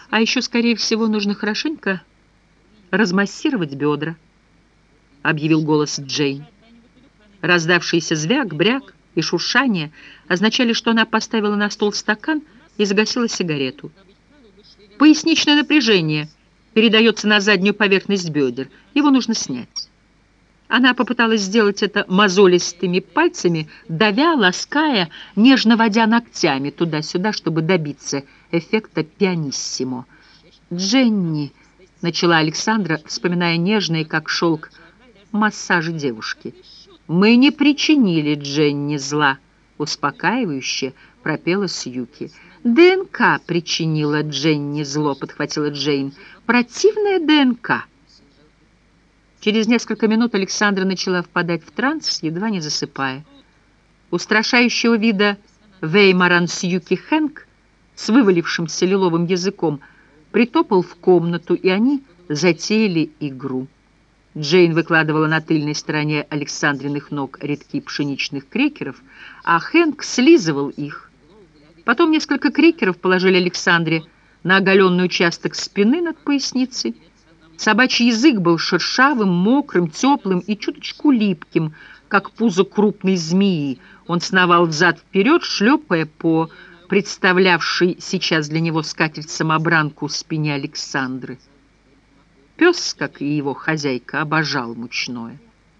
А еще, скорее всего, нужно хорошенько размассировать бедра, объявил голос Джейн. Раздавшийся звяк, бряк и шуршание означали, что она поставила на стол стакан и загасила сигарету. Поясничное напряжение передается на заднюю поверхность бедер. Его нужно снять. Она попыталась сделать это мозолистыми пальцами, давя, лаская, нежно водя ногтями туда-сюда, чтобы добиться эффекта пианиссимо. «Дженни», — начала Александра, вспоминая нежные, как шелк, массажи девушки. «Мы не причинили Дженни зла», — успокаивающе пропела Сьюки. «ДНК причинила Дженни зло», — подхватила Джейн. «Противная ДНК». Через несколько минут Александра начала впадать в транс, едва не засыпая. Устрашающего вида Веймаран Сьюки Хэнк с вывалившимся лиловым языком притопал в комнату, и они затеяли игру. Джейн выкладывала на тыльной стороне Александриных ног редки пшеничных крекеров, а Хэнк слизывал их. Потом несколько крекеров положили Александре на оголенный участок спины над поясницей. Собачий язык был шершавым, мокрым, теплым и чуточку липким, как пузо крупной змеи. Он сновал взад-вперед, шлепая по представлявшей сейчас для него скатерть-самобранку спине Александры. Пес, как и его хозяйка, обожал мучное.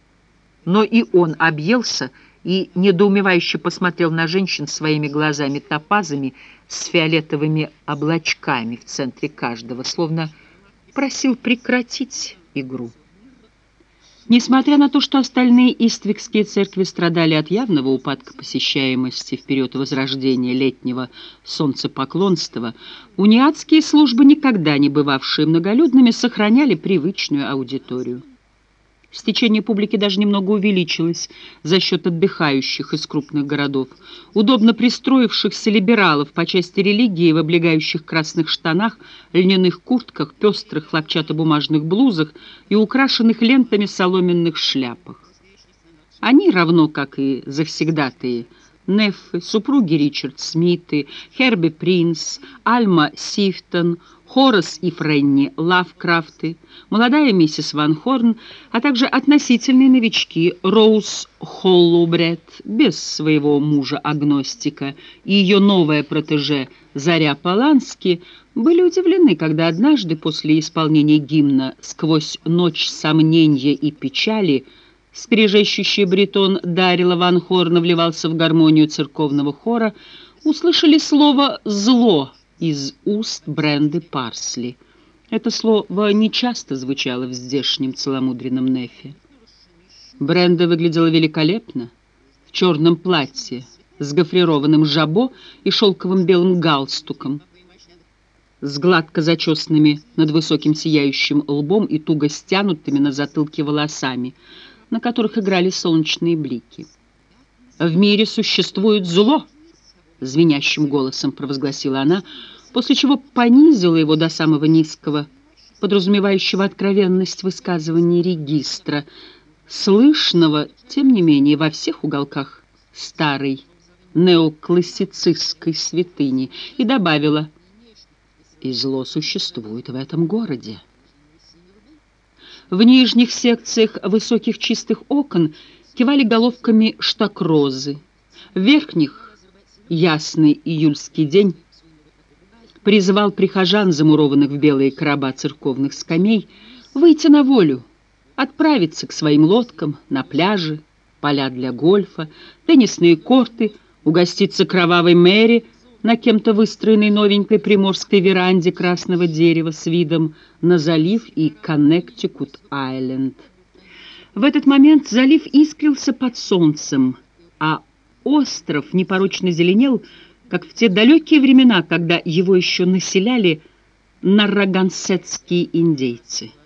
Но и он объелся и недоумевающе посмотрел на женщин своими глазами-топазами с фиолетовыми облачками в центре каждого, словно просил прекратить игру. Несмотря на то, что остальные иствикские церкви страдали от явного упадка посещаемости в период возрождения летнего солнцепоклонства, униатские службы, никогда не бывавшие многолюдными, сохраняли привычную аудиторию. Стечение публики даже немного увеличилось за счет отдыхающих из крупных городов, удобно пристроившихся либералов по части религии в облегающих красных штанах, льняных куртках, пестрых хлопчатобумажных блузах и украшенных лентами соломенных шляпах. Они, равно как и завсегдатые, Неффы, супруги Ричард Смиты, Херби Принс, Альма Сифтон, Хорас и Френни Лавкрафты, молодая миссис Ван Хорн, а также относительные новички Роуз Холлубред, без своего мужа-агностика, и ее новая протеже Заря Полански, были удивлены, когда однажды после исполнения гимна «Сквозь ночь сомнения и печали» скрежещущий баритон Дарила Ван Хорна вливался в гармонию церковного хора, услышали слово «зло» из уст Бренды Парсли. Это слово нечасто звучало в здешнем целомудренном Нефе. Бренда выглядела великолепно, в черном платье, с гофрированным жабо и шелковым белым галстуком, с гладко зачесанными над высоким сияющим лбом и туго стянутыми на затылке волосами, на которых играли солнечные блики. «В мире существует зло», — звенящим голосом провозгласила она, после чего понизила его до самого низкого, подразумевающего откровенность высказывания регистра, слышного, тем не менее, во всех уголках старой неоклассицистской святыни, и добавила: «И зло существует в этом городе». В нижних секциях высоких чистых окон кивали головками штакрозы. В верхних ясный июльский день призывал прихожан, замурованных в белые короба церковных скамей, выйти на волю, отправиться к своим лодкам на пляжи, поля для гольфа, теннисные корты, угоститься кровавой Мэри на кем-то выстроенной новенькой приморской веранде красного дерева с видом на залив и Коннектикут-Айленд. В этот момент залив искрился под солнцем, а остров непорочно зеленел, как в те далекие времена, когда его еще населяли наррагансетские индейцы.